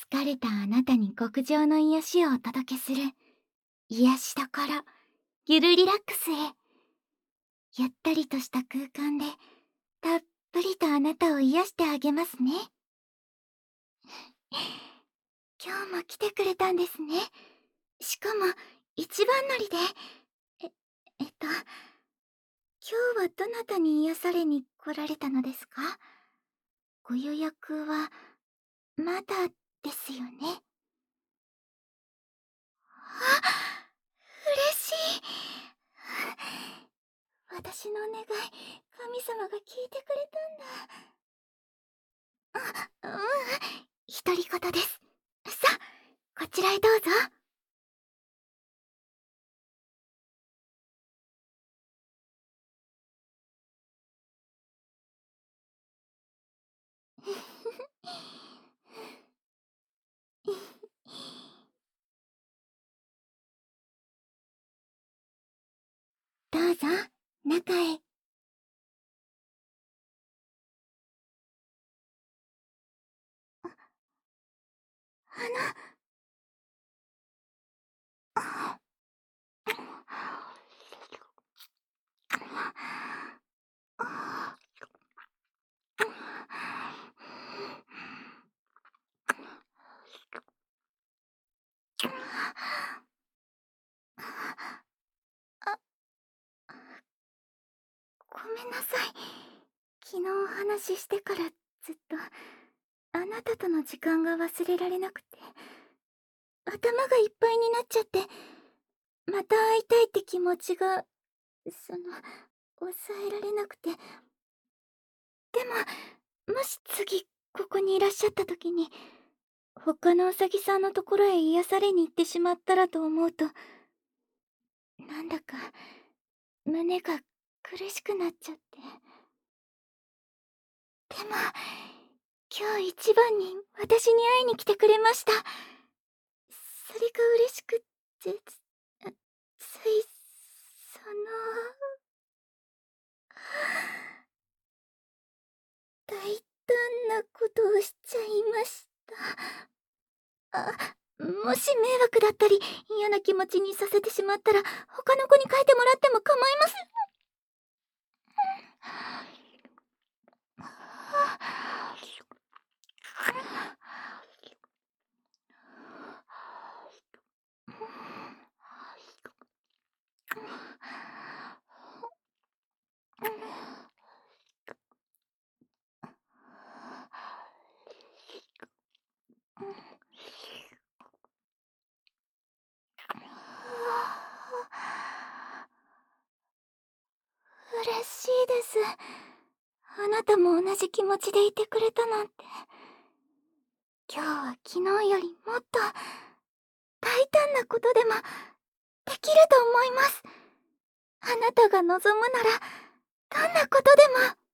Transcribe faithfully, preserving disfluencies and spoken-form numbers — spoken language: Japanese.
疲れたあなたに極上の癒しをお届けする癒しどころゆるリラックスへ。ゆったりとした空間でたっぷりとあなたを癒してあげますね。今日も来てくれたんですね。しかも一番乗りで。え、えっと今日はどなたに癒されに来られたのですか？ご予約はまだですよね。あ、嬉しい。私のお願い、神様が聞いてくれたんだ。あ、うん、独り言です。さあ、こちらへどうぞ。どうぞ、中へ。あの、あ、ごめんなさい。昨日お話ししてからずっとあなたとの時間が忘れられなくて、頭がいっぱいになっちゃって、また会いたいって気持ちが、その、抑えられなくて。でも、もし次ここにいらっしゃった時に他のウサギさんのところへ癒されに行ってしまったらと思うと、なんだか胸が苦しくなっちゃって。でも今日一番に私に会いに来てくれました。それが嬉しくって、つついその大胆なことをしちゃいました。あ、もし迷惑だったり嫌な気持ちにさせてしまったら他の子に書いてもらっても構いません。嬉しいです。あなたも同じ気持ちでいてくれたなんて。今日は昨日よりもっと大胆なことでもできると思います。あなたが望むならどんなことでも。